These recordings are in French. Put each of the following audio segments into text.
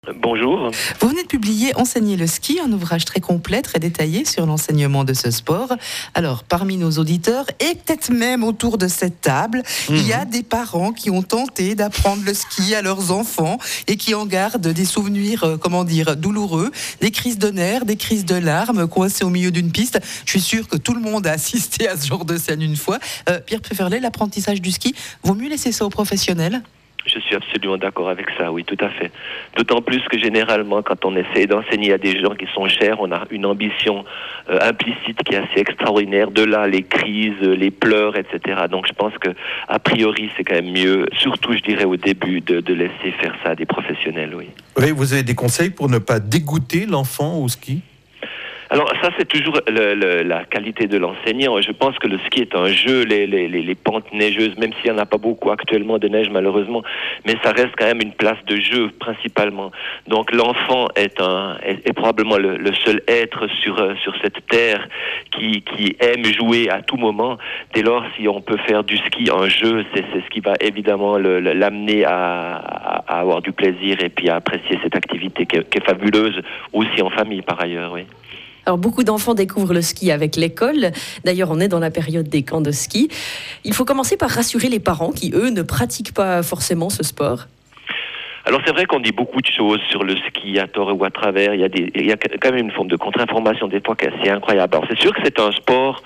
Bonjour. Vous venez de publier Enseigner le ski, un ouvrage très complet, très détaillé sur l'enseignement de ce sport. Alors, parmi nos auditeurs, et peut-être même autour de cette table, il y a des parents qui ont tenté d'apprendre le ski à leurs enfants et qui en gardent des souvenirs, douloureux, des crises de nerfs, des crises de larmes, coincés au milieu d'une piste. Je suis sûr que tout le monde a assisté à ce genre de scène une fois. Pierre Péverlet, l'apprentissage du ski, vaut mieux laisser ça aux professionnels ? Je suis absolument d'accord avec ça, oui, tout à fait. D'autant plus que généralement, quand on essaie d'enseigner à des gens qui sont chers, on a une ambition implicite qui est assez extraordinaire. De là, les crises, les pleurs, etc. Donc je pense que, a priori, c'est quand même mieux, surtout, je dirais, au début, de laisser faire ça à des professionnels, oui. Oui, vous avez des conseils pour ne pas dégoûter l'enfant au ski ? Alors ça, c'est toujours la qualité de l'enseignant. Je pense que le ski est un jeu, les pentes neigeuses, même s'il n'y en a pas beaucoup actuellement de neige malheureusement, mais ça reste quand même une place de jeu principalement. Donc l'enfant est probablement le seul être sur cette terre qui aime jouer à tout moment. Dès lors, si on peut faire du ski un jeu, c'est ce qui va évidemment l'amener à avoir du plaisir et puis à apprécier cette activité qui est fabuleuse aussi en famille par ailleurs, oui. Alors, beaucoup d'enfants découvrent le ski avec l'école. D'ailleurs, on est dans la période des camps de ski. Il faut commencer par rassurer les parents qui, eux, ne pratiquent pas forcément ce sport. Alors c'est vrai qu'on dit beaucoup de choses sur le ski à tort ou à travers. Il y a quand même une forme de contre-information des fois qui est assez incroyable. Alors c'est sûr que c'est un sport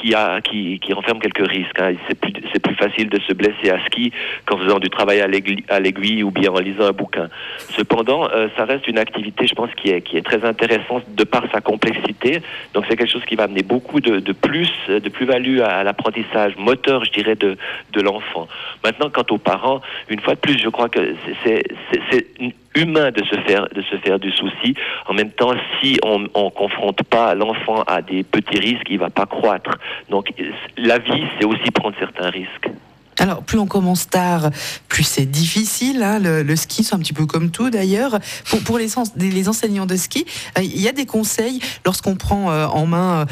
qui renferme quelques risques. Hein. C'est plus facile de se blesser à ski qu'en faisant du travail à l'aiguille ou bien en lisant un bouquin. Cependant, ça reste une activité, je pense, qui est très intéressante de par sa complexité. Donc c'est quelque chose qui va amener beaucoup de plus-value à l'apprentissage moteur, je dirais, de l'enfant. Maintenant, quant aux parents, une fois de plus, je crois que c'est humain de se faire du souci. En même temps, si on confronte pas l'enfant à des petits risques, il va pas croître. Donc, la vie, c'est aussi prendre certains risques. Alors, plus on commence tard, plus c'est difficile. Hein. Le ski, c'est un petit peu comme tout d'ailleurs. Pour les enseignants de ski, il y a des conseils lorsqu'on prend en main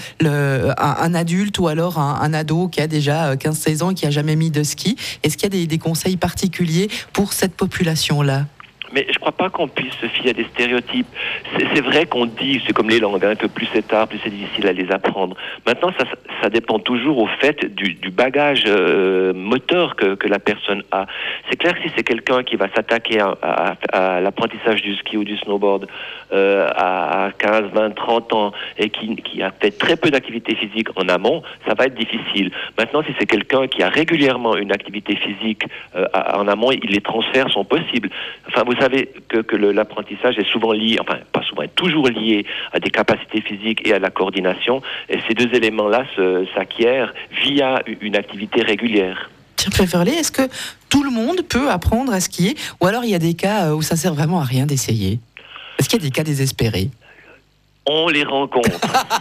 un adulte ou alors un ado qui a déjà 15-16 ans et qui n'a jamais mis de ski. Est-ce qu'il y a des conseils particuliers pour cette population-là ? Mais je crois pas qu'on puisse se fier à des stéréotypes. C'est vrai qu'on dit, c'est comme les langues, hein, que plus c'est tard, plus c'est difficile à les apprendre. Maintenant, ça dépend toujours au fait du bagage moteur que la personne a. C'est clair que si c'est quelqu'un qui va s'attaquer à l'apprentissage du ski ou du snowboard à 15, 20, 30 ans et qui a fait très peu d'activité physique en amont, ça va être difficile. Maintenant, si c'est quelqu'un qui a régulièrement une activité physique en amont, les transferts sont possibles. Enfin, vous savez que l'apprentissage est souvent lié, enfin pas souvent, est toujours lié à des capacités physiques et à la coordination. Et ces deux éléments-là s'acquièrent via une activité régulière. Pierre Péverlet, est-ce que tout le monde peut apprendre à skier ? Ou alors il y a des cas où ça sert vraiment à rien d'essayer ? Est-ce qu'il y a des cas désespérés ? On les rencontre.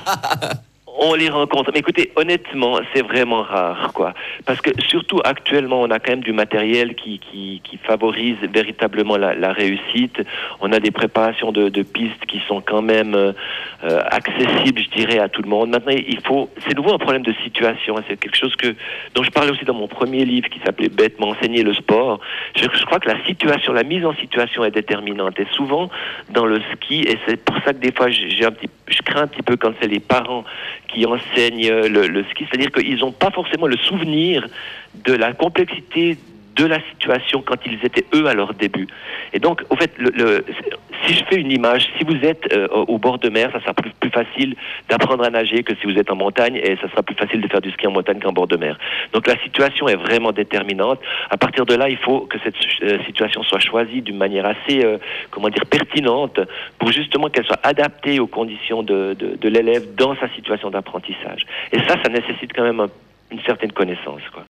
On les rencontre. Mais écoutez, honnêtement, c'est vraiment rare, quoi. Parce que surtout actuellement, on a quand même du matériel qui favorise véritablement la réussite. On a des préparations de pistes qui sont quand même accessibles, je dirais, à tout le monde. Maintenant, c'est nouveau un problème de situation. C'est quelque chose dont je parlais aussi dans mon premier livre qui s'appelait Bêtement enseigner le sport. Je crois que la mise en situation est déterminante. Et souvent, dans le ski, et c'est pour ça que des fois, je crains un petit peu quand c'est les parents qui enseignent le ski, c'est-à-dire qu'ils n'ont pas forcément le souvenir de la complexité de la situation quand ils étaient eux à leur début. Et donc, au fait, si je fais une image, si vous êtes au bord de mer, ça sera plus facile d'apprendre à nager que si vous êtes en montagne, et ça sera plus facile de faire du ski en montagne qu'en bord de mer. Donc la situation est vraiment déterminante. À partir de là, il faut que cette situation soit choisie d'une manière assez, pertinente, pour justement qu'elle soit adaptée aux conditions de l'élève dans sa situation d'apprentissage. Et ça nécessite quand même une certaine connaissance, quoi.